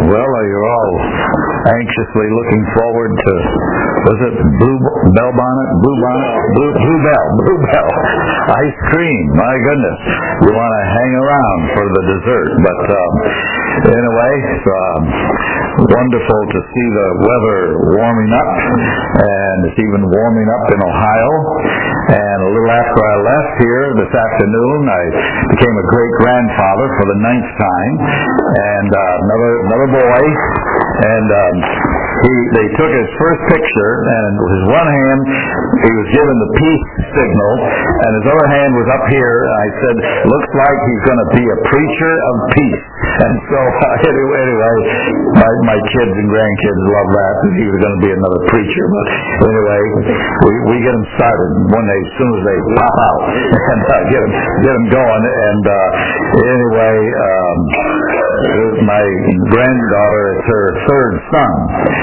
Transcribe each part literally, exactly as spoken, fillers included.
Well, uh, you're all anxiously looking forward to, was it Blue Bell Bonnet? Blue Bonnet? Blue, Blue Bell. Blue Bell. Ice cream. My goodness. You want to hang around for the dessert. But um, anyway, it's um, wonderful to see the weather warming up. And it's even warming up in Ohio. And a little after I left here this afternoon, I became a great-grandfather for the ninth time. And uh, another another boy, and um, he they took his first picture, and with his one hand he was given the peace signal, and his other hand was up here. And I said, "Looks like he's going to be a preacher of peace." And so uh, anyway, anyway my, my kids and grandkids love that, that he was going to be another preacher. But anyway, we we get them started one day as soon as they pop out, and uh, get them get them going. And uh, anyway. Um, My granddaughter, it's her third son,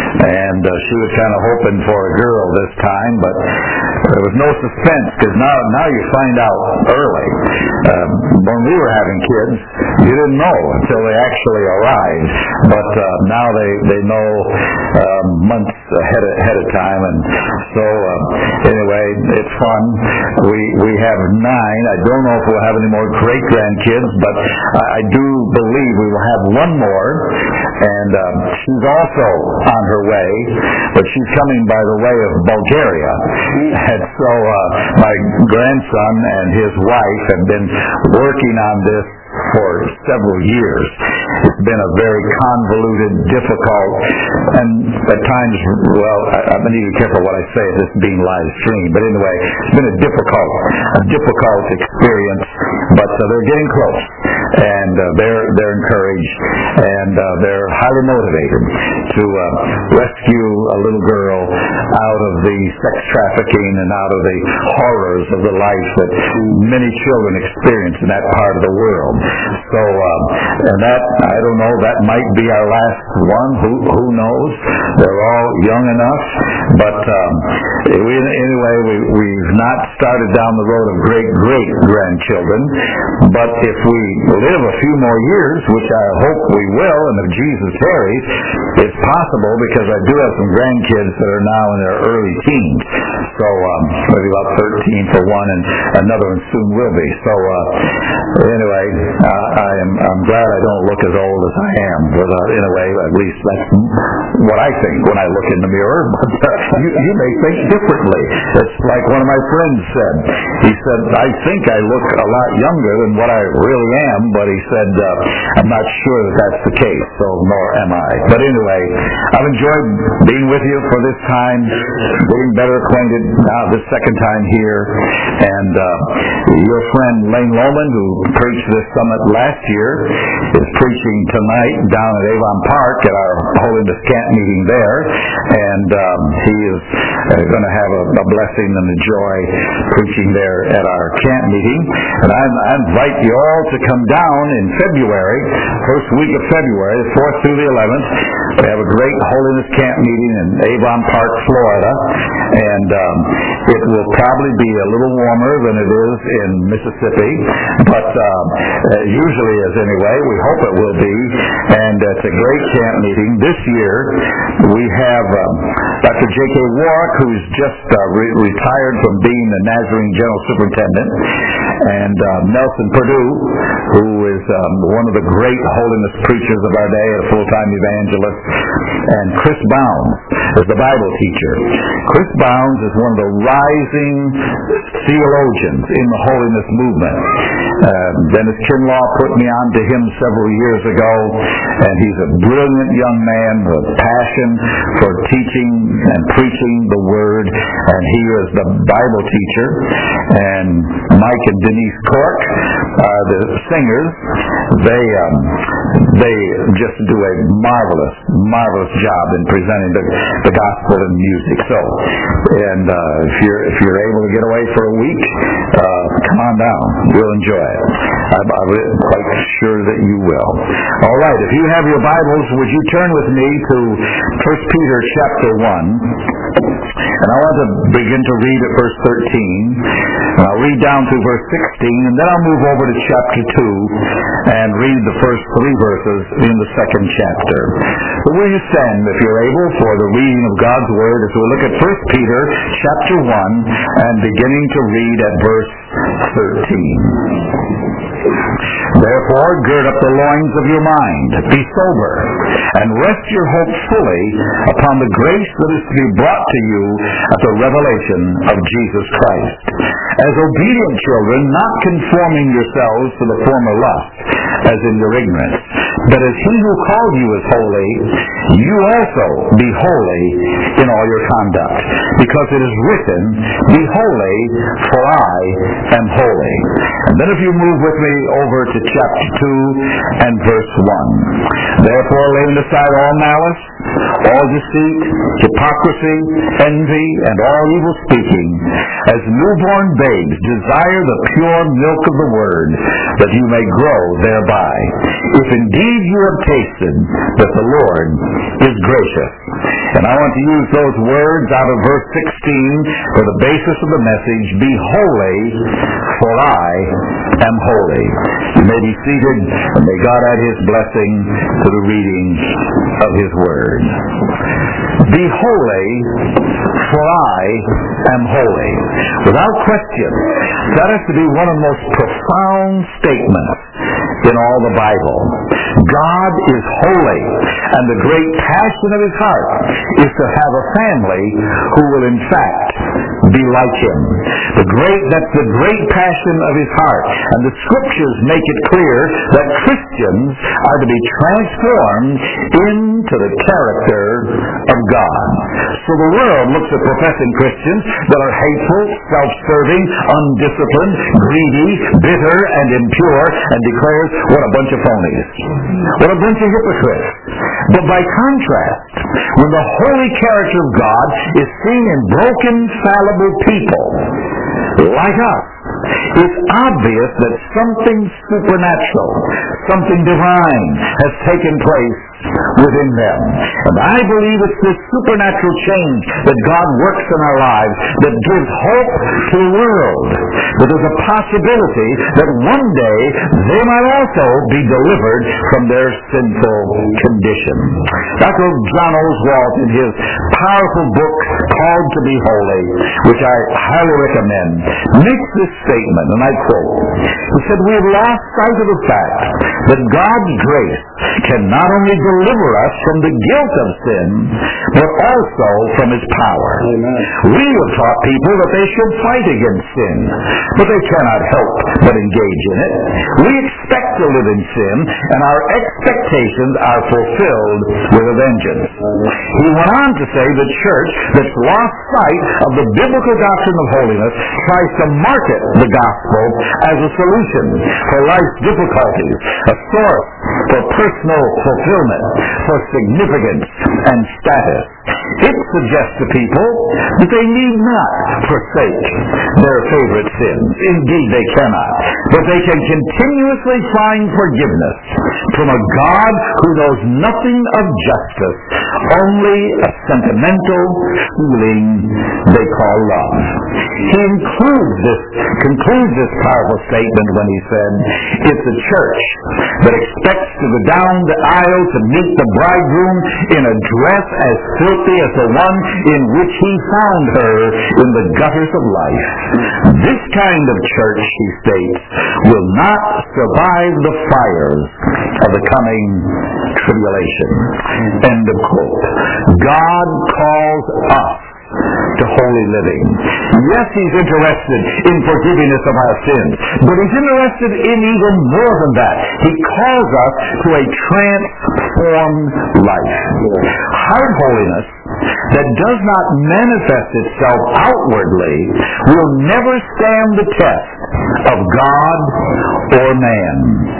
and uh, she was kind of hoping for a girl this time, but there was no suspense, because now, now you find out early. Um, when we were having kids, you didn't know until they actually arrived, but uh, now they, they know um, months ahead of, ahead of time, and so uh, anyway, it's fun. We we have nine. I don't know if we'll have any more great-grandkids, but I, I do believe we will have one more, and um, she's also on her way, but she's coming by the way of Bulgaria. And so uh, my grandson and his wife have been working on this for several years. It's been a very convoluted, difficult, and at times, well, I, I need to be careful what I say, this being live streamed, but anyway, it's been a difficult, a difficult experience, but uh, they're getting close, and uh, they're they're encouraged, and uh, they're highly motivated to uh, rescue a little girl out of the sex trafficking and out of the horrors of the life that many children experience in that part of the world. So, um, and that, I don't know, that might be our last one. Who who knows? They're all young enough. But um, we, anyway, we, we've not started down the road of great-great-grandchildren. But if we live a few more years, which I hope we will, and if Jesus tarries, it's possible, because I do have some grandkids that are now in their early teens. So, um, maybe about thirteen for one, and another one soon will be. So, uh, anyway, uh, I am, I'm glad I don't look as old as I am. But, uh, in a way, at least that's what I think when I look in the mirror. But uh, you, you may think differently. It's like one of my friends said. He said, I think I look a lot younger than what I really am, but he said, uh, I'm not sure that that's the case, so nor am I. But anyway, I've enjoyed being with you for this time, getting better acquainted now this second time here, and uh, your friend Lane Lohman, who preached this summit last year, is preaching tonight down at Avon Park at our Holiness Camp meeting there, and um, he is uh, going to have a, a blessing and a joy preaching there at our camp meeting. And I, I invite you all to come down in February, first week of February, the fourth through the eleventh. We have a great Holiness Camp meeting in Avon Park, Florida, and um, it will probably be a little warmer than it is in Mississippi, but um, uh, usually is anyway. We hope it will be, and it's a great camp meeting. This year we have um, Doctor J K Warwick, who's just uh, re- retired from being the Nazarene General Superintendent, and uh, Nelson Perdue, who is um, one of the great holiness preachers of our day, a full-time evangelist, and Chris Bounds is the Bible teacher. Chris Bounds is one of the rising theologians in the holiness movement. Uh, Dennis Kinlaw put me on to him several years ago, and he's a brilliant young man with passion for teaching and preaching the Word, and he is the Bible teacher. And Mike and Denise Cork, uh, the singers, they um, they just do a marvelous, marvelous job in presenting the, the gospel in music. So, and uh, if you're if you're able to get away for a week, uh, come on down. You'll enjoy it. I'm, I'm quite sure that you will. All right. If you have your Bibles, would you turn with me to First Peter chapter one? And I want to begin to read at verse thirteen. And I'll read down through verse sixteen, and then I'll move over to chapter two, and read the first three verses in the second chapter. So will you stand, if you're able, for the reading of God's Word as we look at First Peter chapter one and beginning to read at verse thirteen. Therefore, gird up the loins of your mind, be sober, and rest your hope fully upon the grace that is to be brought to you at the revelation of Jesus Christ. As obedient children, not conforming yourselves to the former lust, as in your ignorance, but as he who called you is holy, you also be holy in all your conduct, because it is written, be holy, for I am holy. And then if you move with me over to chapter two and verse one. Therefore, laying aside all malice, all deceit, hypocrisy, envy, and all evil speaking, as newborn babes desire the pure milk of the word, that you may grow thereby, if indeed you have tasted that the Lord is gracious. And I want to use those words out of verse sixteen for the basis of the message, be holy, for I am holy. You may be seated, and may God add his blessing to the reading of his word. Be holy, for I am holy. Without question, that has to be one of the most profound statements in all the Bible. God is holy, and the great passion of his heart is to have a family who will in fact be like him. The great, that's the great passion of his heart. And the scriptures make it clear that Christians are to be transformed into the character of God. So the world looks at professing Christians that are hateful, self-serving, undisciplined, greedy, bitter, and impure, and declares, what a bunch of phonies. What a bunch of hypocrites. But by contrast, when the holy character of God is seen in broken, fallible people like us, it's obvious that something supernatural, something divine has taken place within them. And I believe it's this supernatural change that God works in our lives that gives hope to the world. That there's a possibility that one day they might also be delivered from their sinful condition. Doctor John Oswalt, in his powerful book, Called to be Holy, which I highly recommend, makes this statement, and I quote, he said, we have lost sight of the fact that God's grace can not only deliver us from the guilt of sin, but also from his power. Amen. We have taught people that they should fight against sin, but they cannot help but engage in it. We expect to live in sin, and our expectations are fulfilled with a vengeance. He went on to say the church that's lost sight of the biblical doctrine of holiness tries to market the gospel as a solution for life's difficulties, a source for personal fulfillment, for significance and status. It suggests to people that they need not forsake their favorite sins. Indeed, they cannot. But they can continuously find forgiveness from a God who knows nothing of justice, only a sentimental feeling they call love. He includes this, concludes this powerful statement when he said, it's a church that expects to go down the aisle to meet the bridegroom in a dress as filthy as the one in which he found her in the gutters of life. This kind of church, he states, will not survive the fires of the coming tribulation. End of quote. God calls us to holy living. Yes, he's interested in forgiving us of our sins, but he's interested in even more than that. He calls us to a transformed life. Hard holiness that does not manifest itself outwardly will never stand the test of God or man.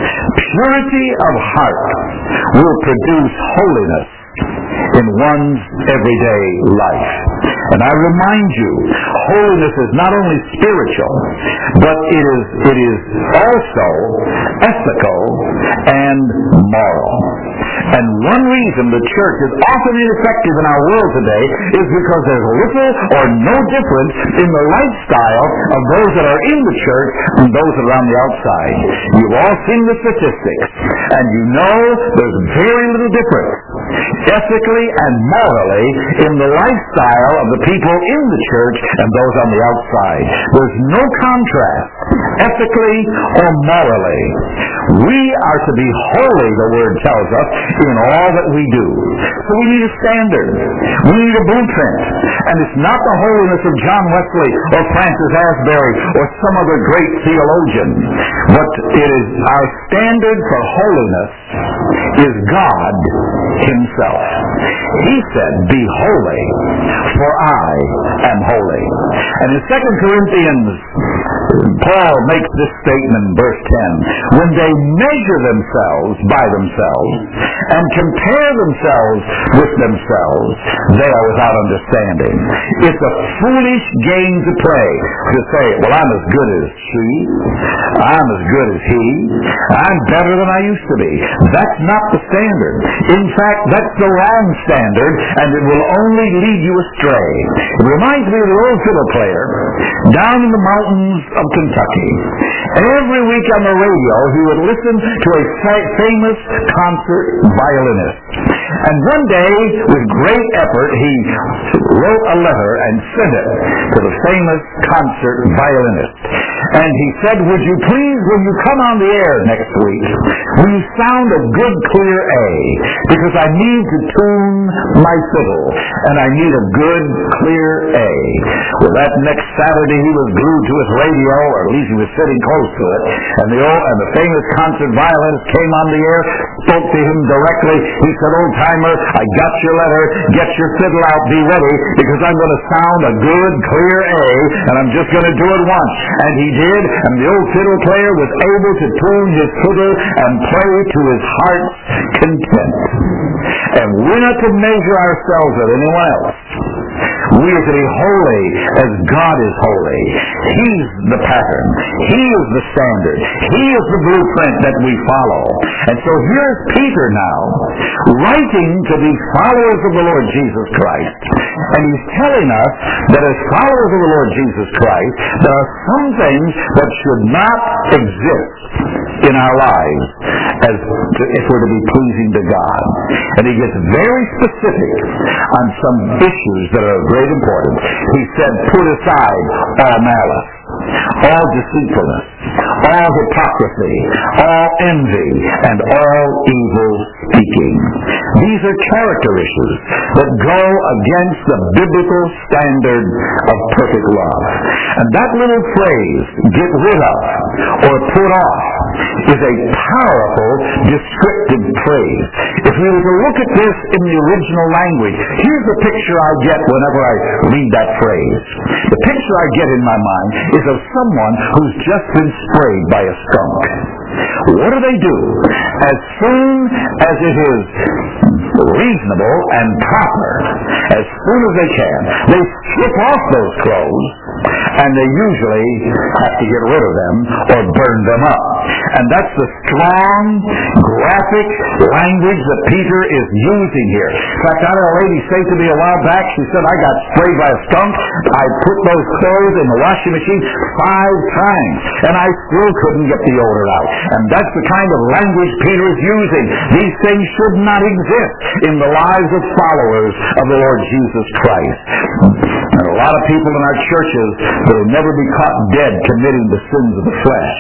Purity of heart will produce holiness in one's everyday life. And I remind you, holiness is not only spiritual, but it is it is also ethical and moral. And one reason the church is often ineffective in our world today is because there's little or no difference in the lifestyle of those that are in the church and those that are on the outside. You've all seen the statistics, and you know there's very little difference ethically and morally in the lifestyle of the people in the church and those on the outside. There's no contrast, ethically or morally. We are to be holy, the Word tells us, in all that we do. So we need a standard. We need a blueprint. And it's not the holiness of John Wesley or Francis Asbury or some other great theologian, but it is our standard for holiness is God Himself. He said, "Be holy, for I am holy." And in Second Corinthians, Paul makes this statement in verse ten. When they measure themselves by themselves and compare themselves with themselves, they are without understanding. It's a foolish game to play to say, well, I'm as good as she, I'm as good as he, I'm better than I used to be. That's not the standard. In fact, that's the wrong standard, and it will only lead you astray. It reminds me of the old fiddle player down in the mountains of Kentucky. Every week on the radio, he would listen to a fa- famous concert violinist. And one day, with great effort, he wrote a letter and sent it to the famous concert violinist. And he said, would you please, when you come on the air next week, will you sound a good, clear A? Because I need to tune my fiddle, and I need a good, clear A. Well, that next Saturday, he was glued to his radio, or at least he was sitting close to it, and the old, and the famous concert violinist came on the air, spoke to him directly. He said, old timer, I got your letter, get your fiddle out, be ready, because I'm going to sound a good, clear A, and I'm just going to do it once. And he did, and the old fiddle player was able to tune his fiddle and play to his heart's content. And we're not to measure ourselves with anyone else. We are to be holy as God is holy. He's the pattern. He is the standard. He is the blueprint that we follow. And so here's Peter now, writing to the followers of the Lord Jesus Christ. And he's telling us that as followers of the Lord Jesus Christ, there are some things that should not exist in our lives as to, if we're to be pleasing to God. And he gets very specific on some issues that are of great importance. He said, put aside all malice, all deceitfulness, all hypocrisy, all envy, and all evil speaking. These are character issues that go against the biblical standard of perfect love. And that little phrase, get rid of or put off, is a powerful descriptive phrase. If we were to look at this in the original language, here's the picture I get whenever I read that phrase. The picture I get in my mind is of someone who's just been sprayed by a skunk. What do they do? As soon as it is reasonable and proper, as soon as they can, they strip off those clothes, and they usually have to get rid of them or burn them up. And that's the strong, graphic language that Peter is using here. In fact, I had a lady say to me a while back, she said, I got sprayed by a skunk. I put those clothes in the washing machine five times, and I still couldn't get the odor out. And that's the kind of language Peter is using. These things should not exist in the lives of followers of the Lord Jesus Christ. And a lot of people in our churches that will never be caught dead committing the sins of the flesh,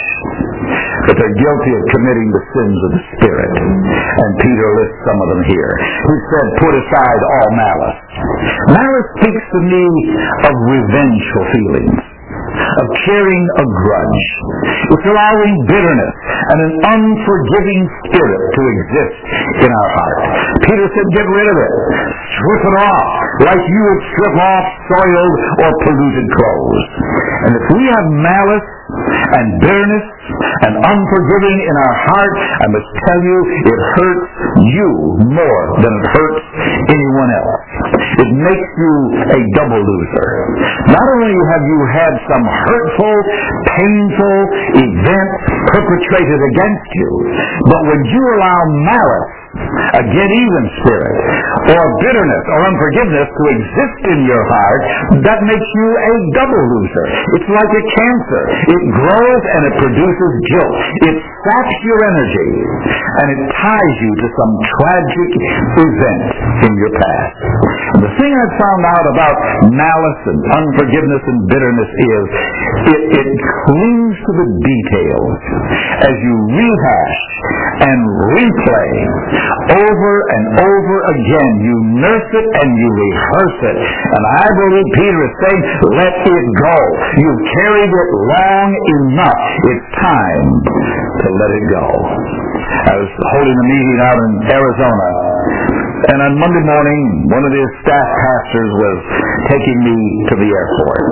but they're guilty of committing the sins of the Spirit. And Peter lists some of them here. He said, put aside all malice. Malice speaks to me of revengeful feelings, of carrying a grudge. It's allowing bitterness and an unforgiving spirit to exist in our heart. Peter said, get rid of it. Strip it off, like you would strip off soiled or polluted clothes. And if we have malice and bitterness and unforgiving in our heart, I must tell you, it hurts you more than it hurts anyone else. It makes you a double loser. Not only have you had some hurtful, painful event perpetrated against you. But when you allow malice, a get-even spirit, or bitterness or unforgiveness to exist in your heart, that makes you a double loser. It's like a cancer. It grows and it produces guilt. It saps your energy, and it ties you to some tragic event in your past. And the thing I've found out about malice and unforgiveness and bitterness is it, it clings to the details as you rehash and replay over and over again. You nurse it and you rehearse it. And I believe Peter is saying, let it go. You've carried it long enough. It's time to let it go. I was holding a meeting out in Arizona, and on Monday morning, one of his staff pastors was taking me to the airport.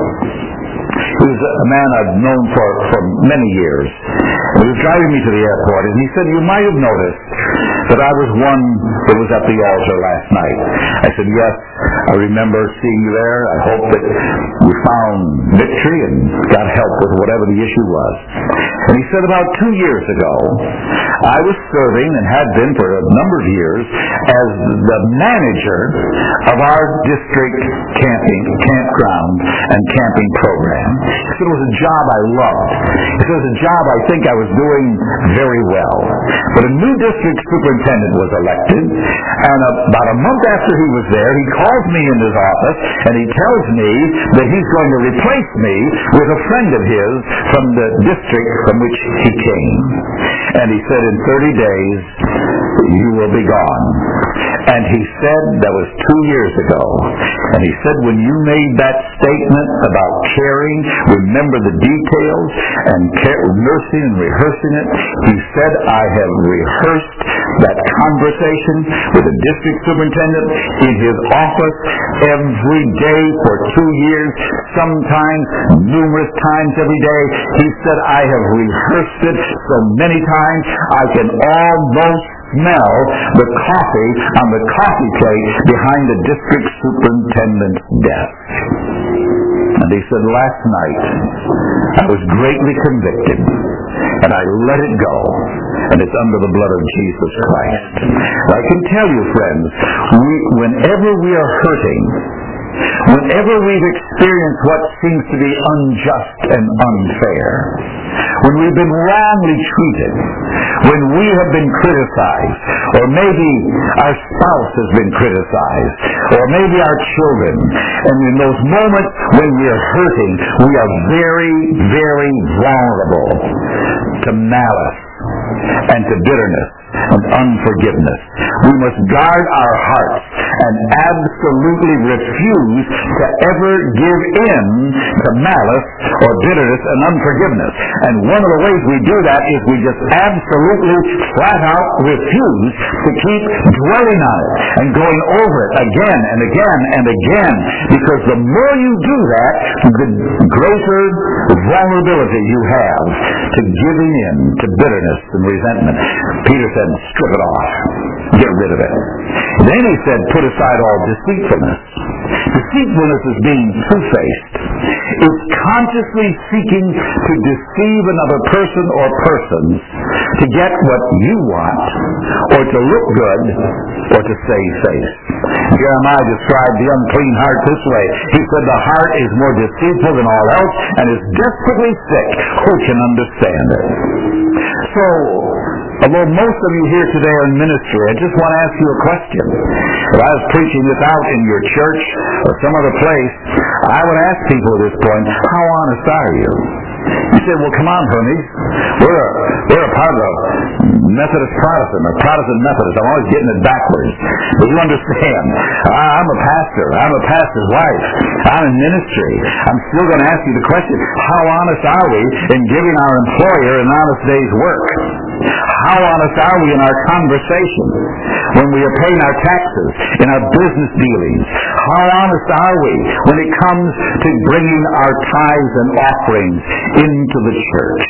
He was a man I've known for, for many years. He was driving me to the airport, and he said, you might have noticed that I was one that was at the altar last night. I said, yes, I remember seeing you there. I hope that you found victory and got help with whatever the issue was. And he said, about two years ago, I was serving, and had been for a number of years, as the manager of our district camping, campground and camping program. He said it was a job I loved. He said it was a job I think I was doing very well. But a new district superintendent was elected, and about a month after he was there, he calls me in his office, and he tells me that he's going to replace me with a friend of his from the district from which he came. And he said, in thirty days, you will be gone. And he said, that was two years ago, and he said, when you made that statement about caring, remember the details, and care, nursing and rehearsing it, he said, I have rehearsed that conversation with the district superintendent in his office every day for two years, sometimes numerous times every day. He said, I have rehearsed it so many times, I can almost smell the coffee on the coffee plate behind the district superintendent's desk. And he said, last night I was greatly convicted, and I let it go, and it's under the blood of Jesus Christ. I can tell you, friends, we, whenever we are hurting, whenever we've experienced what seems to be unjust and unfair, when we've been wrongly treated, when we have been criticized, or maybe our spouse has been criticized, or maybe our children, and in those moments when we are hurting, we are very, very vulnerable to malice and to bitterness and unforgiveness. We must guard our hearts and absolutely refuse to ever give in to malice or bitterness and unforgiveness. And one of the ways we do that is we just absolutely flat out refuse to keep dwelling on it and going over it again and again and again, because the more you do that, the greater vulnerability you have to giving in to bitterness and resentment. Peter said, strip it off. Get rid of it. Then he said, put aside all deceitfulness. Deceitfulness is being two-faced. It's consciously seeking to deceive another person or persons to get what you want, or to look good, or to save face. Jeremiah described the unclean heart this way. He said, the heart is more deceitful than all else and is desperately sick. Who can understand it? So, although most of you here today are in ministry, I just want to ask you a question. If I was preaching this out in your church or some other place, I would ask people at this point, how honest are you? You say, well, come on, Hermes. We're a, we're a part of a Methodist Protestant, or Protestant Methodist. I'm always getting it backwards. But you understand, I'm a pastor. I'm a pastor's wife. I'm in ministry. I'm still going to ask you the question, how honest are we in giving our employer an honest day's work? How honest are we in our conversation when we are paying our taxes, in our business dealings? How honest are we when it comes to bringing our tithes and offerings into the church?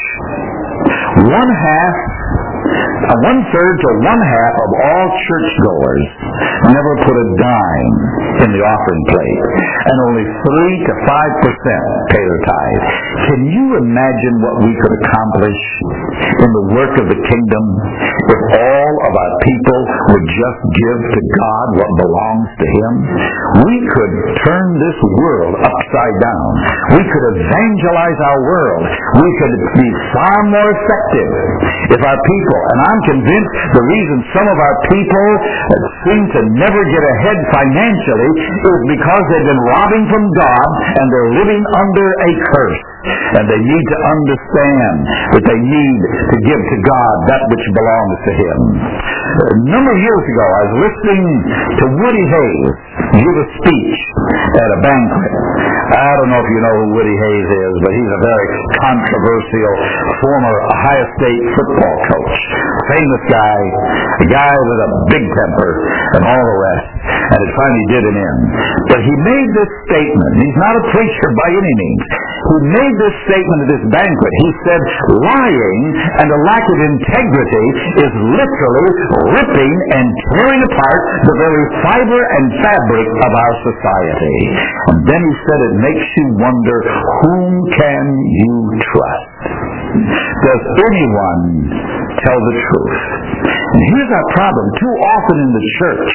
One half, one third to one half of all churchgoers never put a dime in the offering plate, and only three to five percent pay their tithe. Can you imagine what we could accomplish in the work of the kingdom if all of our people would just give to God what belongs to Him? We could turn this world upside down. We could evangelize our world. We could be far more effective if our people, and I'm convinced the reason some of our people seem to never get ahead financially is because they've been robbing from God and they're living under a curse. And they need to understand that they need to give to God that which belongs to Him. A number of years ago, I was listening to Woody Hayes give a speech at a banquet. I don't know if you know who Woody Hayes is, but he's a very controversial former Ohio State football coach. Famous guy, a guy with a big temper and all the rest. And it finally did him in. But he made this statement. He's not a preacher by any means. He made this statement at this banquet. He said, lying and a lack of integrity is literally ripping and tearing apart the very fiber and fabric of our society. And then he said, it makes you wonder, whom can you trust? Does anyone tell the truth? And here's our problem. Too often in the church,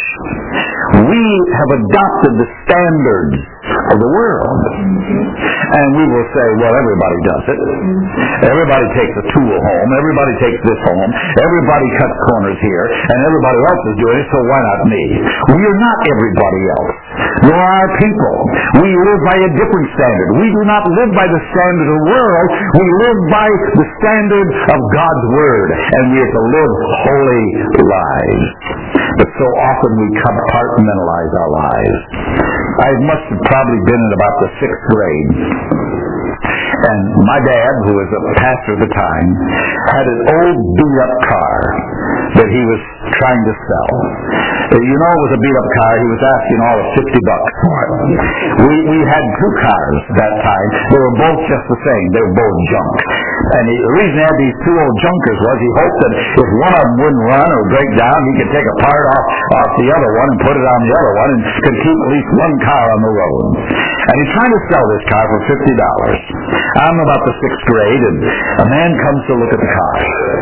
we have adopted the standards of the world. And we will say, well, everybody does it. Everybody takes a tool home. Everybody takes this home. Everybody cuts corners here. And everybody else is doing it, so why not me? We are not everybody else. Nor are our people. We live by a different standard. We do not live by the standard of the world. We live by the standard of God's Word. And we are to live holy lives. But so often we compartmentalize our lives. I must have probably been in about the sixth grade. And my dad, who was a pastor at the time, had an old beat-up car that he was trying to sell. You know it was a beat-up car. He was asking all of fifty bucks for it. We, we had two cars that time. They were both just the same. They were both junk. And he, the reason he had these two old junkers was he hoped that if one of them wouldn't run or break down, he could take a part off, off the other one and put it on the other one and could keep at least one car on the road. And he's trying to sell this car for fifty dollars. I'm about the sixth grade, and a man comes to look at the car.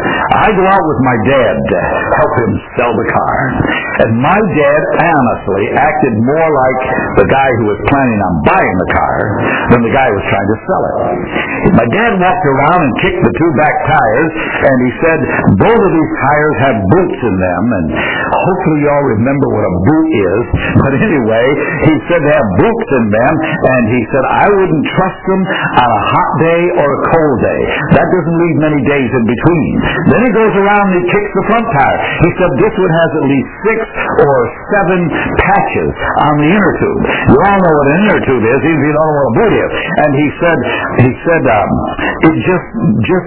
I go out with my dad to help him sell the car. And my dad honestly acted more like the guy who was planning on buying the car than the guy who was trying to sell it. My dad walked around and kicked the two back tires, and he said, both of these tires have boots in them, and hopefully you all remember what a boot is. But anyway, he said they have boots in them, and he said, I wouldn't trust them on a hot day or a cold day. That doesn't leave many days in between. Then he goes around and he kicks the front tire. He said, this one has at least six or seven patches on the inner tube. You all know what an inner tube is, even if you don't know what a boot is. And he said, he said, um, it just, just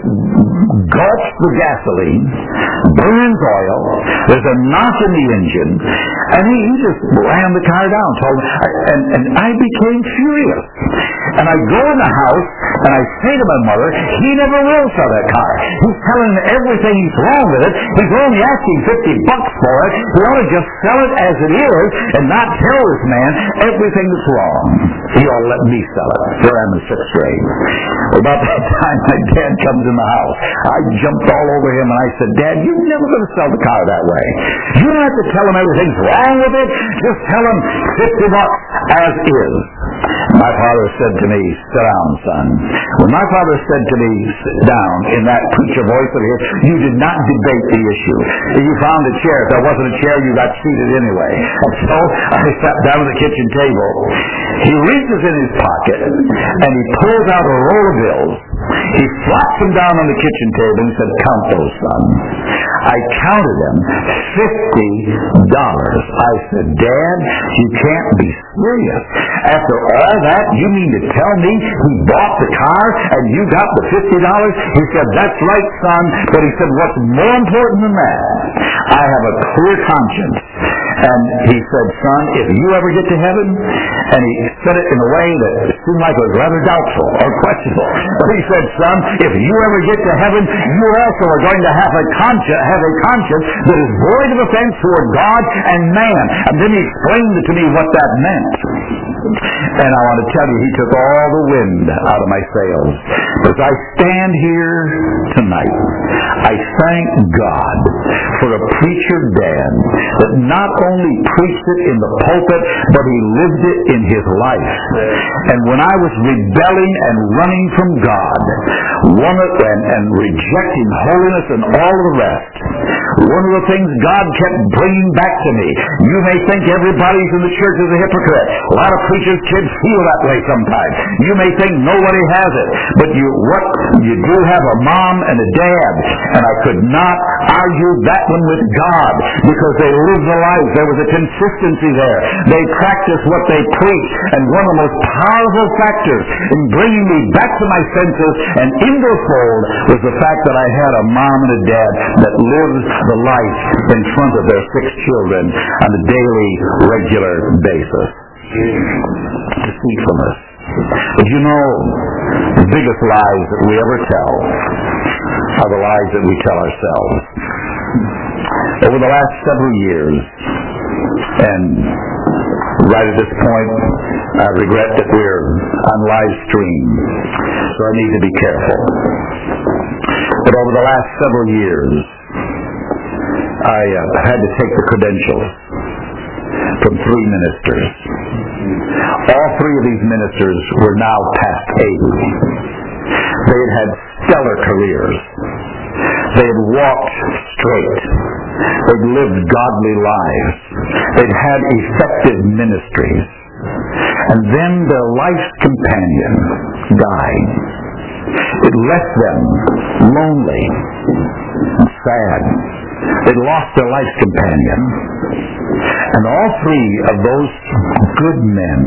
gulps the gasoline, burns oil, there's a knock in the engine, and he, he just ran the car down. Told me, and, and I became furious. And I go in the house, and I say to my mother, he never will sell that car. He's telling me everything he's wrong with it. He's only asking fifty bucks for it. He ought to just sell it as it is and not tell this man everything that's wrong. He ought to let me sell it. Here I am in sixth grade. Well, about that time, my dad comes in the house. I jumped all over him, and I said, Dad, you're never going to sell the car that way. You don't have to tell him everything's wrong with it. Just tell him fifty bucks as is. My father said to me, sit down, son. When my father said to me, sit down, in that preacher voice of his, you did not debate the issue. If you found a chair, if there wasn't a chair, you got seated anyway. And so I sat down at the kitchen table. He reaches in his pocket, and he pulls out a roll of bills. He flops them down on the kitchen table and said, count those, son. I counted them, fifty dollars. I said, Dad, you can't be serious. After all that, you mean to tell me he bought the car and you got the fifty dollars? He said, that's right, son. But he said, what's more important than that? I have a clear conscience. And he said, son, if you ever get to heaven, and he said it in a way that seemed like it was rather doubtful or questionable. But he said, son, if you ever get to heaven, you also are going to have a conscience, have a conscience that is void of offense toward God and man. And then he explained to me what that meant. And I want to tell you, he took all the wind out of my sails. As I stand here tonight, I thank God for a preacher, Dan, that not only preached it in the pulpit, but he lived it in his life. And when I was rebelling and running from God, one of, and, and rejecting holiness and all of the rest, one of the things God kept bringing back to me, you may think everybody's in the church is a hypocrite. A lot of preachers' kids feel that way sometimes. You may think nobody has it, but you what you do have a mom and a dad, and I could not argue that one with God because they lived the life. There was a consistency there. They practiced what they preached, and one of the most powerful factors in bringing me back to my senses and into the fold was the fact that I had a mom and a dad that lived the life in front of their six children on a daily, regular basis. Deceitfulness. But you know, the biggest lies that we ever tell are the lies that we tell ourselves. Over the last several years, and right at this point, I regret that we're on live stream, so I need to be careful. But over the last several years, I uh, had to take the credentials from three ministers. All three of these ministers were now past eighty. They had had stellar careers. They had walked straight. They'd lived godly lives. They'd had effective ministries. And then their life's companion died. It left them lonely and sad. They'd lost their life's companion. And all three of those good men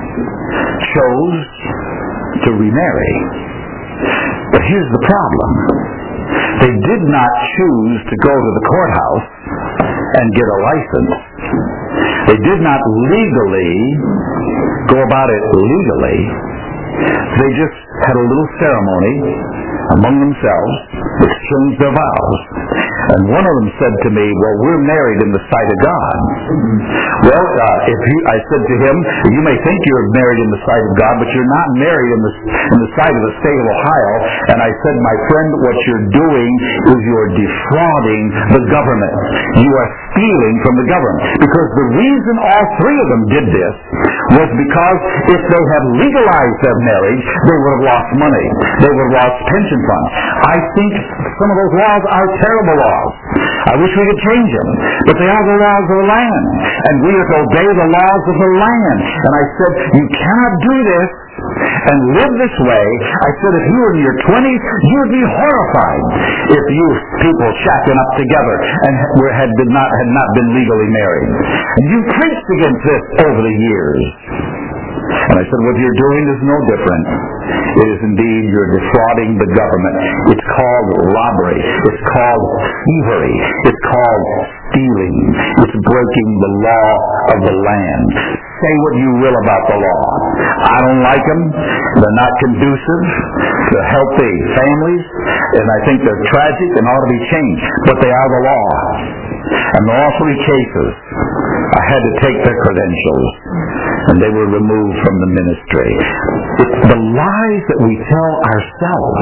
chose to remarry. But here's the problem. They did not choose to go to the courthouse and get a license. They did not legally go about it legally. They just had a little ceremony among themselves, exchanged their vows. And one of them said to me, well, we're married in the sight of God. Well, uh, if you, I said to him, you may think you're married in the sight of God, but you're not married in the, in the sight of the state of Ohio. And I said, my friend, what you're doing is you're defrauding the government. You are stealing from the government. Because the reason all three of them did this was because if they had legalized their marriage, they would have lost money. They would have lost pension funds. I think some of those laws are terrible laws. I wish we could change them. But they are the laws of the land. And we are to obey the laws of the land. And I said, you cannot do this and live this way. I said, if you were in your twenties, you would be horrified if you people shacking up together and were, had, been not, had not been legally married. And you preached against this over the years. And I said, what you're doing is no different. It is indeed, you're defrauding the government. It's called robbery. It's called thievery. It's called stealing. It's breaking the law of the land. Say what you will about the law. I don't like them. They're not conducive to healthy families. And I think they're tragic and ought to be changed. But they are the law. And in all three cases, I had to take their credentials, and they were removed from the ministry. It's the lies that we tell ourselves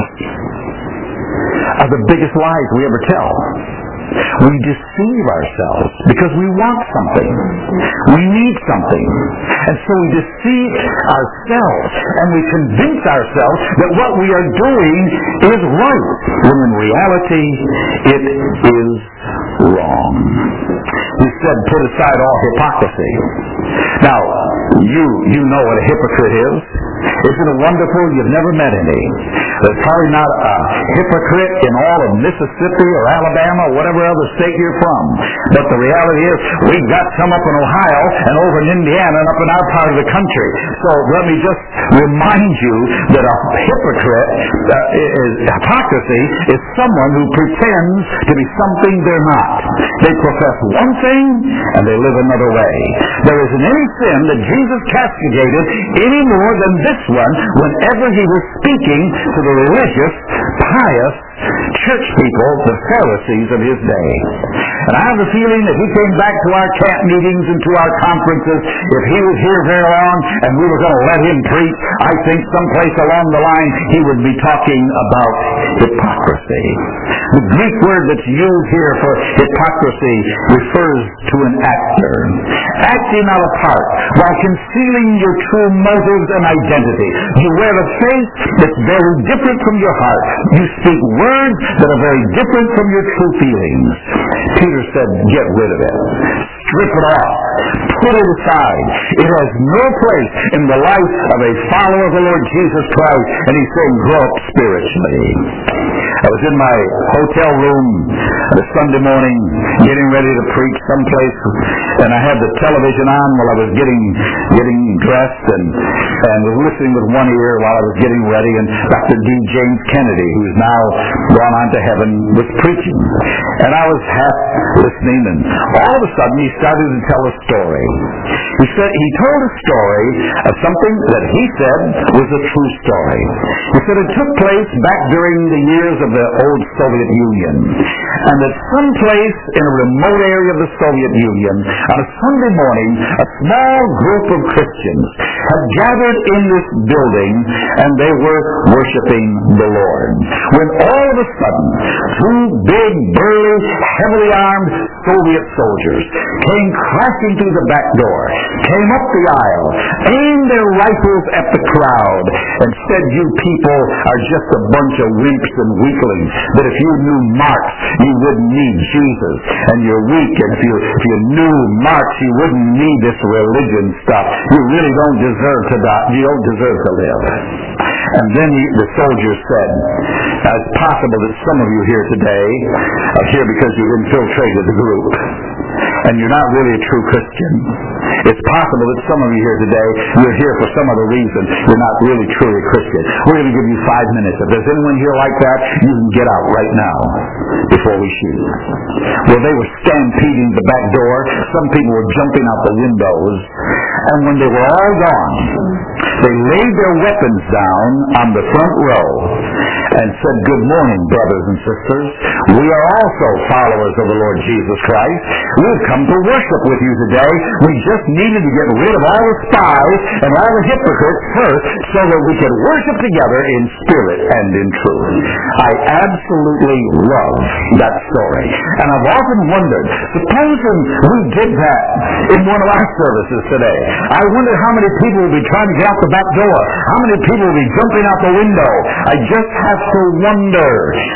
are the biggest lies we ever tell. We deceive ourselves because we want something. We need something. And so we deceive ourselves, and we convince ourselves that what we are doing is right, when in reality it is wrong. He said, put aside all hypocrisy. Now, you you know what a hypocrite is. Isn't it wonderful? You've never met any. There's probably not a hypocrite in all of Mississippi or Alabama or whatever other state you're from. But the reality is, we've got some up in Ohio and over in Indiana and up in our part of the country. So let me just remind you that a hypocrite, uh, is, hypocrisy, is someone who pretends to be something they're not. They profess one thing and they live another way. There isn't any sin that Jesus castigated any more than this one whenever he was speaking to the religious, pious church people, the Pharisees of his day. And I have a feeling that he came back to our camp meetings and to our conferences, if he was here very long and we were going to let him preach, I think someplace along the line he would be talking about hypocrisy. The Greek word that's used here for hypocrisy refers to an actor. Acting out a part while concealing your true motives and identity. You wear a face that's very different from your heart. You speak words that are very different from your true feelings. Peter said, get rid of it. Strip it off. Put it aside. It has no place in the life of a follower of the Lord Jesus Christ. And he's saying, grow up spiritually. I was in my hotel room on a Sunday morning getting ready to preach someplace, and I had the television on while I was getting getting dressed and, and was listening with one ear while I was getting ready, and Doctor D. James Kennedy, who's now gone on to heaven, was preaching. And I was half listening, and all of a sudden he started to tell a story. He said he told a story of something that he said was a true story. He said it took place back during the years of the old Soviet Union, and that someplace in a remote area of the Soviet Union, on a Sunday morning, a small group of Christians had gathered in this building, and they were worshiping the Lord. When all of a sudden, two big, burly, heavily armed Soviet soldiers came crashing through the back door, came up the aisle, aimed their rifles at the crowd, and said, you people are just a bunch of wimps and weaklings, that if you knew Marx, you wouldn't need Jesus, and you're weak, and if you, if you knew Marx, you wouldn't need this religion stuff. You really don't deserve to die. You don't deserve to live. And then he, the soldier said, it's possible that some of you here today are here because you've infiltrated the group, and you're not really a true Christian. It's possible that some of you here today, you're here for some other reason. You're not really truly Christian. We're going to give you five minutes. If there's anyone here like that, you can get out right now before we shoot. Well, they were stampeding the back door. Some people were jumping out the windows. And when they were all gone, they laid their weapons down on the front row and said, good morning, brothers and sisters. We are also followers of the Lord Jesus Christ. We've come to worship with you today. We just needed to get rid of all the spies and all the hypocrites first so that we could worship together in spirit and in truth. I absolutely love that story. And I've often wondered, supposing we did that in one of our services today, I wonder how many people will be trying to get out the back door. How many people will be jumping out the window? I just have to wonder.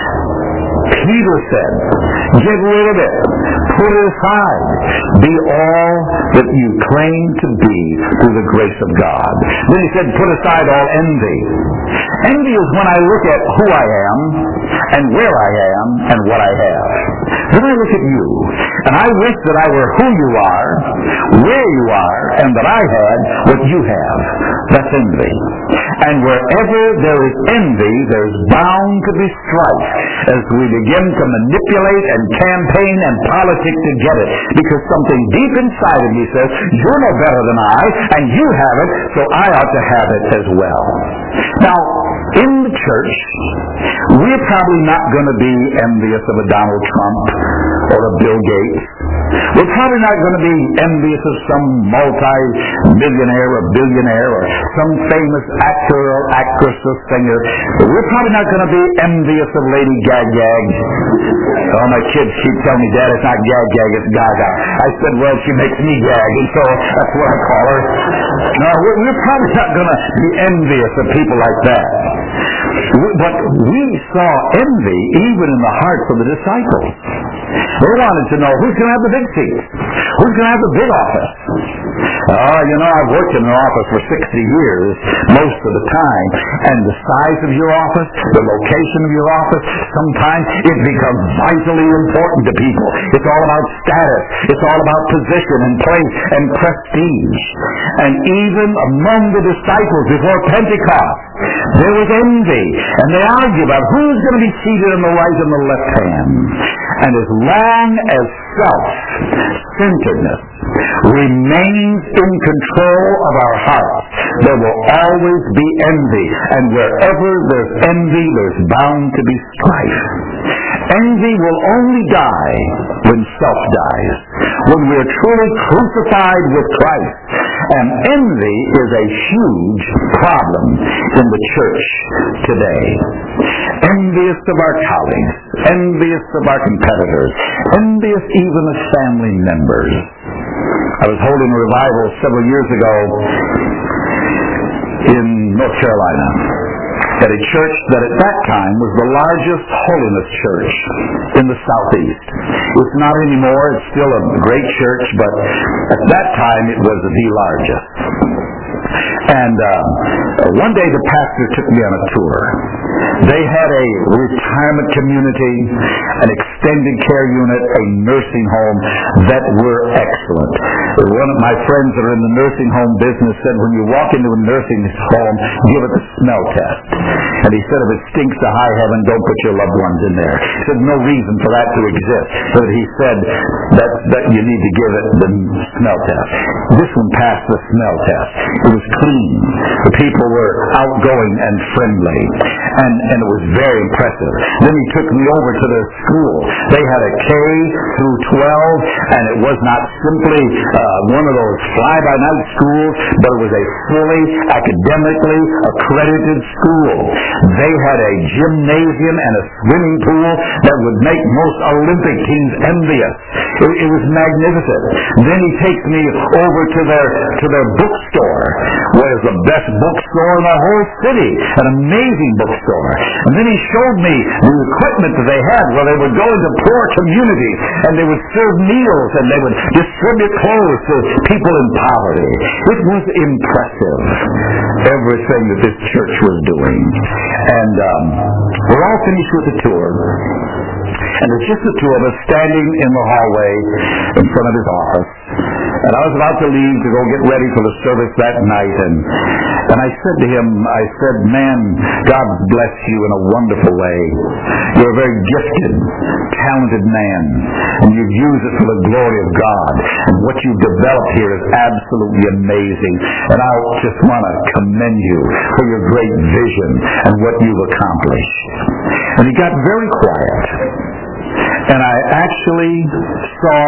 Peter said, get rid of it. Put it aside. Be all that you claim to be through the grace of God. Then he said, put aside all envy. Envy is when I look at who I am and where I am and what I have. Then I look at you and I wish that I were who you are, where you are, and that I had what you have. That's envy. And wherever there is envy, there's bound to be strife as we begin to manipulate and campaign and politic to get it. Because something deep inside of me says, you're no better than I, and you have it, so I ought to have it as well. Now, in the church, we're probably not going to be envious of a Donald Trump or a Bill Gates. We're probably not going to be envious of some multi-millionaire or billionaire or some famous actor or actress or singer. We're probably not going to be envious of Lady Gag-Gag. Oh, my kids keep telling me, Dad, it's not Gag-Gag, it's Gaga. I said, well, she makes me gag, and so that's what I call her. No, we're, we're probably not going to be envious of people like that. But we saw envy even in the hearts of the disciples. They wanted to know who's going to have the big seat, who's going to have the big office. Oh, you know, I've worked in an office for sixty years, most of the time, and the size of your office, the location of your office, sometimes it becomes vitally important to people. It's all about status. It's all about position and place and prestige. And even among the disciples before Pentecost, there was envy, and they argued about who's going to be seated on the right and the left hand. And as long as self-centeredness remains in control of our hearts, there will always be envy. And wherever there's envy, there's bound to be strife. Envy will only die when self dies, when we're truly crucified with Christ. And envy is a huge problem in the church today. Envious of our colleagues, envious of our competitors, envious even of family members. I was holding a revival several years ago in North Carolina at a church that at that time was the largest holiness church in the Southeast. It's not anymore. It's still a great church, but at that time it was the largest. And uh, one day the pastor took me on a tour. They had a retirement community, an extended care unit, a nursing home that were excellent. One of my friends that are in the nursing home business said, when you walk into a nursing home, give it the smell test. And he said, if it stinks to high heaven, don't put your loved ones in there. He said, no reason for that to exist. But he said that, that you need to give it the smell test. This one passed the smell test. It was clean. The people were outgoing and friendly. And, and it was very impressive. Then he took me over to their school. They had a K through twelve, and it was not simply uh, one of those fly-by-night schools, but it was a fully academically accredited school. They had a gymnasium and a swimming pool that would make most Olympic teams envious. It, it was magnificent. Then he takes me over to their to their bookstore, where it's the best bookstore in the whole city, an amazing bookstore. And then he showed me the equipment that they had, where they would go into poor communities and they would serve meals and they would distribute clothes to people in poverty. It was impressive, everything that this church was doing. And um, we're all finished with the tour. And it's just the two of us standing in the hallway in front of his office. And I was about to leave to go get ready for the service that night. And, and I said to him, I said, man, God bless you in a wonderful way. You're a very gifted, talented man. And you use it for the glory of God. And what you've developed here is absolutely amazing. And I just want to commend you for your great vision and what you've accomplished. And he got very quiet. And I actually saw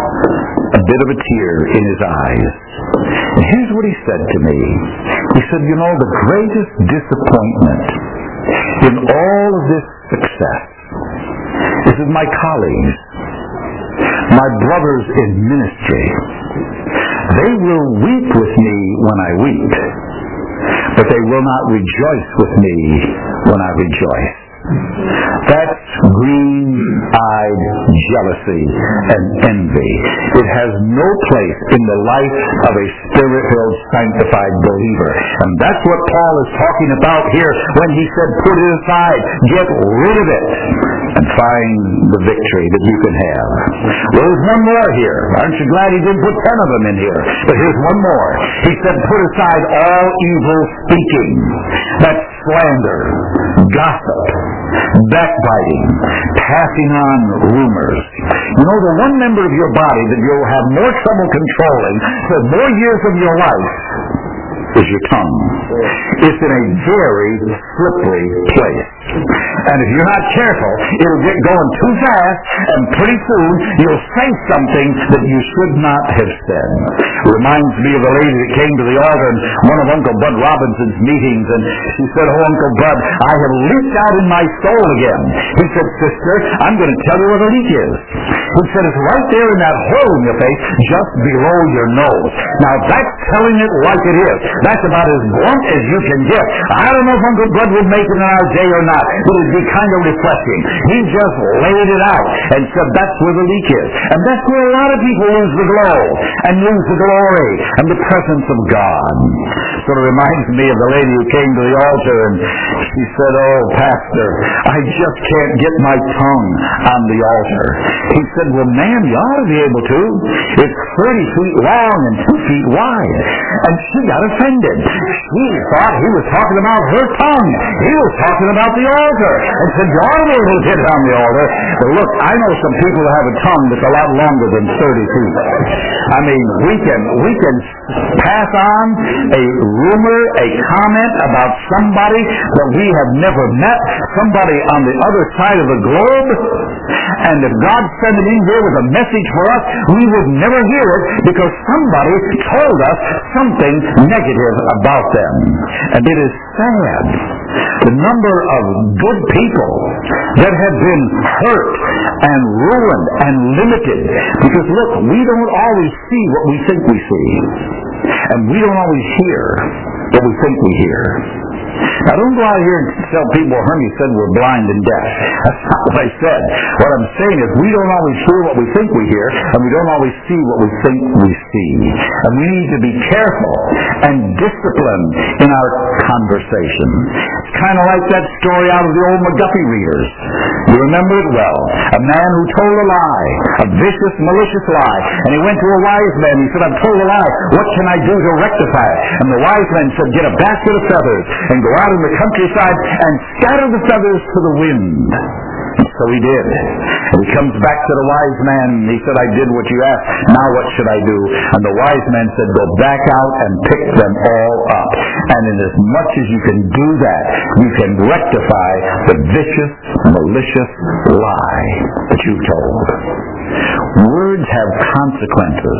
a bit of a tear in his eyes. And here's what he said to me. He said, you know, the greatest disappointment in all of this success is with my colleagues, my brothers in ministry. They will weep with me when I weep, but they will not rejoice with me when I rejoice. That's green-eyed jealousy and envy. It has no place in the life of a spirit-filled, sanctified believer. And that's what Paul is talking about here when he said, put it aside, get rid of it, and find the victory that you can have. Well, there's one more here. Aren't you glad he didn't put ten of them in here? But here's one more. He said, put aside all evil speaking. That's slander, gossip, backbiting, passing on rumors. You know, the one member of your body that you'll have more trouble controlling for more years of your life is your tongue. It's in a very slippery place. And if you're not careful, it'll get going too fast, and pretty soon you'll say something that you should not have said. It reminds me of a lady that came to the altar in one of Uncle Bud Robinson's meetings, and she said, oh, Uncle Bud, I have leaked out in my soul again. He said, sister, I'm going to tell you where the leak is. He said, it's right there in that hole in your face, just below your nose. Now, that's telling it like it is. That's about as blunt as you can get. I don't know if Uncle Bud would make it in our day or not, but it'd be kind of refreshing. He just laid it out and said that's where the leak is. And that's where a lot of people lose the glow and lose the glory and the presence of God. Sort of reminds me of the lady who came to the altar and she said, "Oh, Pastor, I just can't get my tongue on the altar." He said, "Well, ma'am, you ought to be able to. It's thirty feet long and two feet wide." And she got offended. She thought he was talking about her tongue. He was talking about the altar. And said, "You ought to be able to get it on the altar." But look, I know some people who have a tongue that's a lot longer than thirty feet. I mean, we can, we can pass on a rumor, a comment about somebody that we have never met, somebody on the other side of the globe, and if God sent it in here with a message for us, we would never hear it because somebody told us something negative about them. And it is sad, the number of good people that have been hurt and ruined and limited. Because look, we don't always see what we think we see. And we don't always hear what we think we hear. Now, don't go out here and tell people, Hermie said we're blind and deaf. That's not what I said. What I'm saying is we don't always hear what we think we hear, and we don't always see what we think we see. And we need to be careful and disciplined in our conversation. It's kind of like that story out of the old McGuffey readers. You remember it well. A man who told a lie, a vicious, malicious lie. And he went to a wise man. He said, "I've told a lie. What can I do to rectify it?" And the wise man said, "Get a basket of feathers and go out in the countryside and scatter the feathers to the wind." And so he did. And he comes back to the wise man and he said, "I did what you asked. Now what should I do?" And the wise man said, "Go back out and pick them all up. And in as much as you can do that, you can rectify the vicious, malicious lie that you've told." Words have consequences.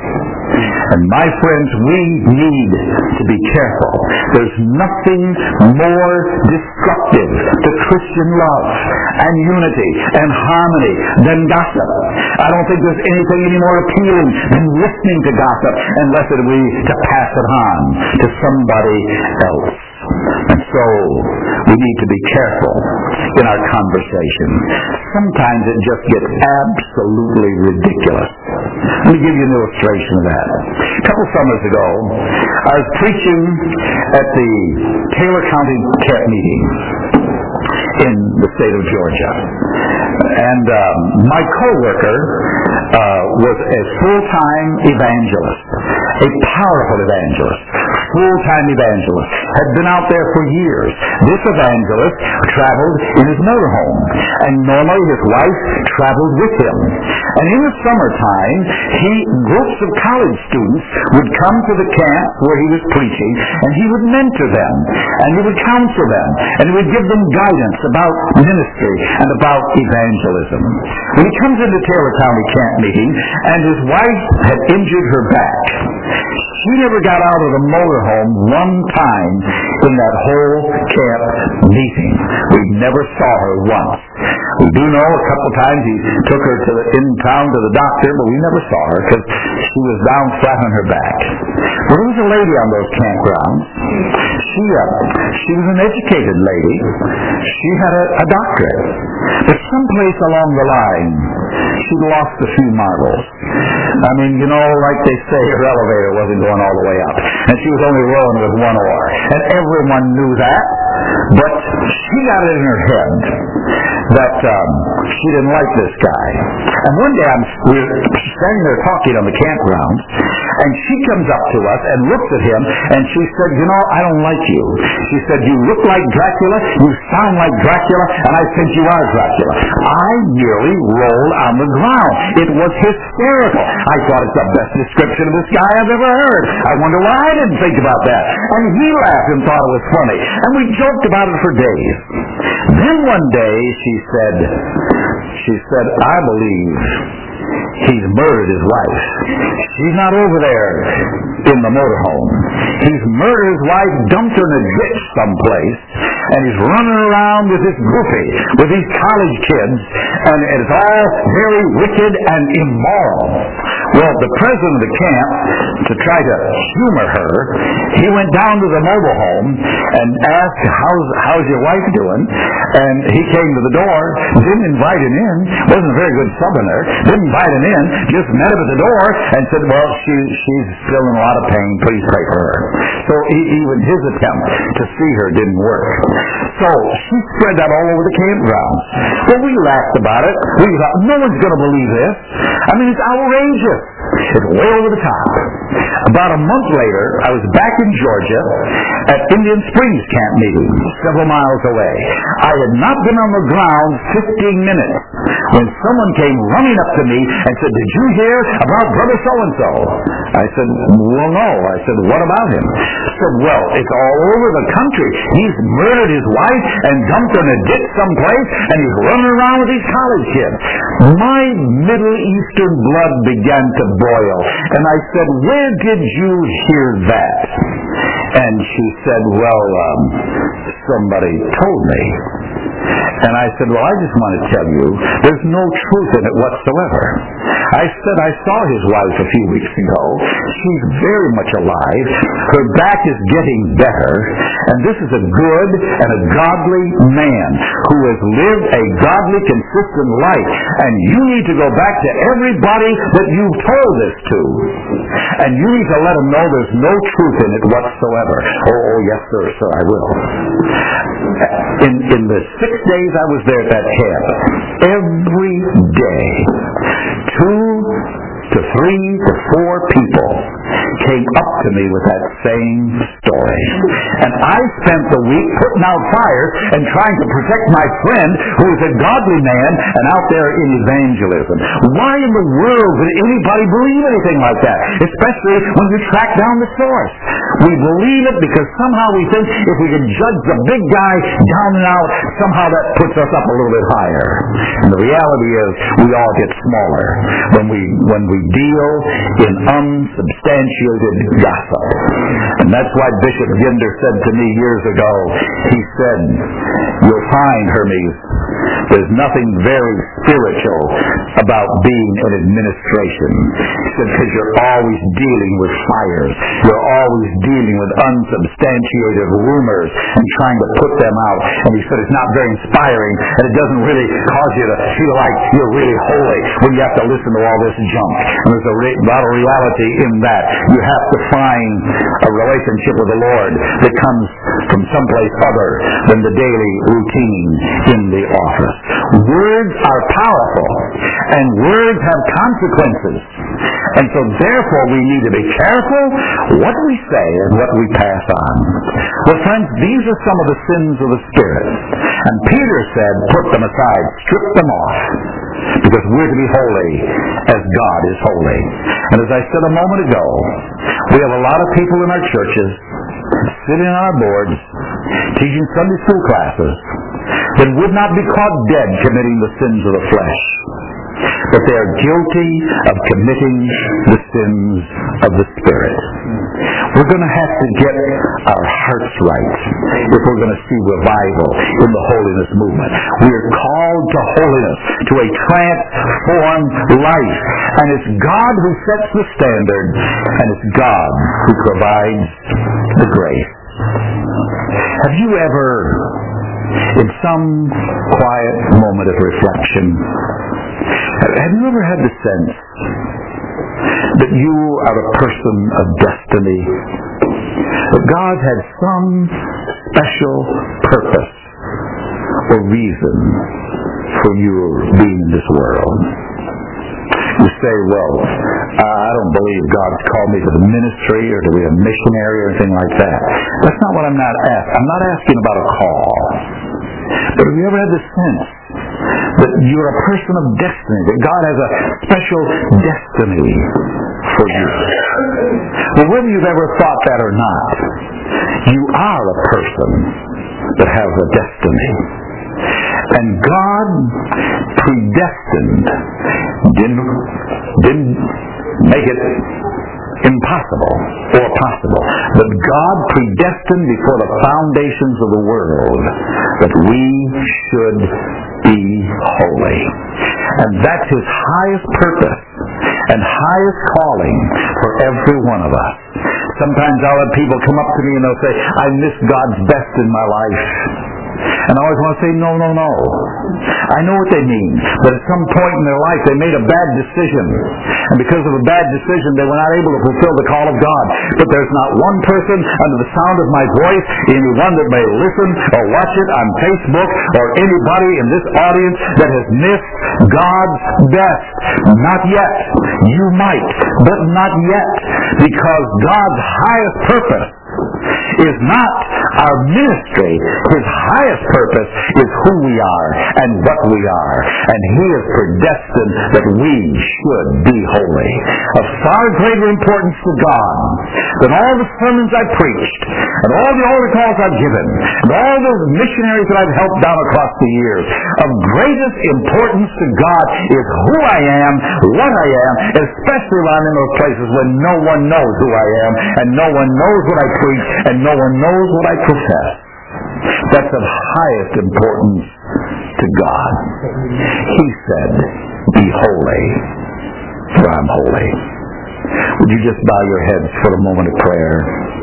And my friends, we need to be careful. There's nothing more destructive to Christian love and unity and harmony than gossip. I don't think there's anything any more appealing than listening to gossip unless it be to pass it on to somebody else. And so we need to be careful in our conversation. Sometimes it just gets absolutely ridiculous. Let me give you an illustration of that. A couple summers ago, I was preaching at the Taylor County camp meeting in the state of Georgia. And um, my co-worker uh, was a full-time evangelist, a powerful evangelist, full-time evangelist, had been out there for years. This evangelist traveled in his motorhome, and normally his wife traveled with him. And in the summertime, he groups of college students would come to the camp where he was preaching, and he would mentor them, and he would counsel them, and he would give them guidance about ministry and about evangelism. When he comes into Taylor County camp meeting, and his wife had injured her back, she never got out of the motorhome one time in that whole camp meeting. We never saw her once. We do know a couple times he took her to the, in town to the doctor, but we never saw her because she was down flat on her back. Well, there was a lady on those campgrounds. She, uh, she was an educated lady. She had a, a doctorate. But someplace along the line, she lost a few marbles. I mean, you know, like they say, her elevator wasn't going all the way up. And she was only rowing with one oar. And everyone knew that. But she got it in her head that um, she didn't like this guy. And one day I'm, we were standing there talking on the campground, and she comes up to us and looks at him, and she said, "You know, I don't like you." She said, "You look like Dracula, you sound like Dracula, and I think you are Dracula." I nearly rolled on the ground. It was hysterical. I thought it's the best description of this guy I've ever heard. I wonder why I didn't think about that. And he laughed and thought it was funny. And we joked about it for days. Then one day she said, she said, "I believe he's murdered his wife. She's not over there in the motorhome. He's murdered his wife, dumped her in a ditch someplace, and he's running around with this groupie, with these college kids, and it's all very wicked and immoral. Well, the president of the camp, to try to humor her, he went down to the mobile home and asked, how's, how's your wife doing? And he came to the door, didn't invite him in, wasn't a very good southerner, didn't invite him in, just met him at the door and said, well, she, she's still in a lot of pain, please pray for her. So he, even his attempt to see her didn't work. So she spread that all over the campground. Well, we laughed about it. We thought, no one's going to believe this. I mean, it's outrageous. It's way over the top. About a month later, I was back in Georgia at Indian Springs camp meeting, several miles away. I had not been on the ground fifteen minutes when someone came running up to me and said, did you hear about Brother So-and-so? I said, well, no. I said, what about him? He said, well, it's all over the country. He's murdered his wife and dumped her in a ditch someplace, and he's running around with these college kids. My Middle Eastern blood began to boil, and I said, where did you hear that? And she said, well, um, somebody told me. And I said, well, I just want to tell you, there's no truth in it whatsoever. I said, I saw his wife a few weeks ago. She's very much alive. Her back is getting better. And this is a good and a godly man who has lived a godly, consistent life. And you need to go back to everybody that you've told this to. And you need to let them know there's no truth in it whatsoever. Oh, oh yes, sir, sir, I will. In, in the six days I was there at that camp, every day, two to three to four people came up to me with that same story. And I spent the week putting out fires and trying to protect my friend who is a godly man and out there in evangelism. Why in the world would anybody believe anything like that? Especially when you track down the source. We believe it because somehow we think if we can judge the big guy down and out, somehow that puts us up a little bit higher. And the reality is we all get smaller when we when we deal in unsubstantiated gossip. And that's why Bishop Ginder said to me years ago, he said, you'll find, Hermes, there's nothing very spiritual about being in administration. He said, because you're always dealing with fires. You're always dealing with unsubstantiated rumors and trying to put them out. And he said, it's not very inspiring, and it doesn't really cause you to feel like you're really holy when you have to listen to all this junk. And there's a re- lot of reality in that. You have to find a relationship with the Lord that comes from someplace other than the daily routine in the office. Words are powerful, and words have consequences. And so therefore we need to be careful what we say and what we pass on. Well, friends, these are some of the sins of the Spirit. And Peter said, put them aside, strip them off, because we're to be holy as God is holy. And as I said a moment ago, we have a lot of people in our churches sitting on our boards teaching Sunday school classes that would not be caught dead committing the sins of the flesh, but they are guilty of committing the sins of the Spirit. We're going to have to get our hearts right if we're going to see revival in the holiness movement. We are called to holiness, to a transformed life. And it's God who sets the standard, and it's God who provides the grace. Have you ever, in some quiet moment of reflection, have you ever had the sense that you are a person of destiny? That God had some special purpose or reason for your being in this world? You say, well, I don't believe God's called me to the ministry or to be a missionary or anything like that. That's not what I'm not asking. I'm not asking about a call. But have you ever had the sense that you're a person of destiny, that God has a special destiny for you? Well, whether you've ever thought that or not, you are a person that has a destiny. And God predestined, didn't, didn't make it impossible impossible or possible. But God predestined before the foundations of the world that we should be holy. And that's His highest purpose and highest calling for every one of us. Sometimes I'll have people come up to me and they'll say, I miss God's best in my life. And I always want to say, no, no, no. I know what they mean. But at some point in their life, they made a bad decision. And because of a bad decision, they were not able to fulfill the call of God. But there's not one person under the sound of my voice, anyone that may listen or watch it on Facebook, or anybody in this audience that has missed God's best. Not yet. You might, but not yet. Because God's highest purpose is not our ministry. His highest purpose is who we are and what we are. And He is predestined that we should be holy. Of far greater importance to God than all the sermons I've preached, and all the altar calls I've given, and all the missionaries that I've helped down across the years. Of greatest importance to God is who I am, what I am, especially when I'm in those places when no one knows who I am, and no one knows what I preach, and no one knows what I profess. That's of highest importance to God. He said, be holy, for I'm holy. Would you just bow your heads for a moment of prayer?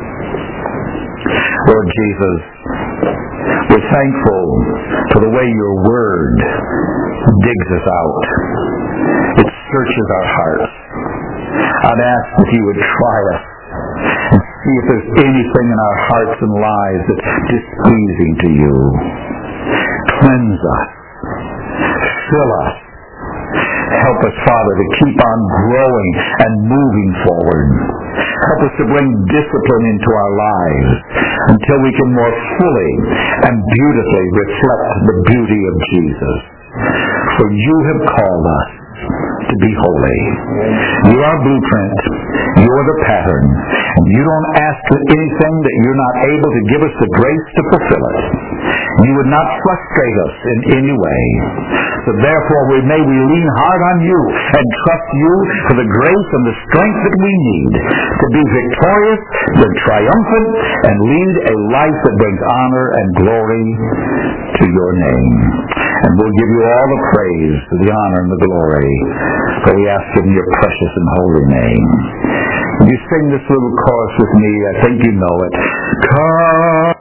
Lord Jesus, we're thankful for the way your word digs us out. It searches our hearts. I'd ask that you would try us and see if there's anything in our hearts and lives that's displeasing to you. Cleanse us. Fill us. Help us, Father, to keep on growing and moving forward. Help us to bring discipline into our lives until we can more fully and beautifully reflect the beauty of Jesus. For you have called us to be holy. You are blueprint. You're the pattern. And you don't ask for anything that you're not able to give us the grace to fulfill it. You would not frustrate us in any way. So therefore, we may we lean hard on you and trust you for the grace and the strength that we need to be victorious, to triumphant, and lead a life that brings honor and glory to your name. And we'll give you all the praise, the honor, and the glory. For we ask in your precious and holy name. You sing this little chorus with me. I think you know it. Come.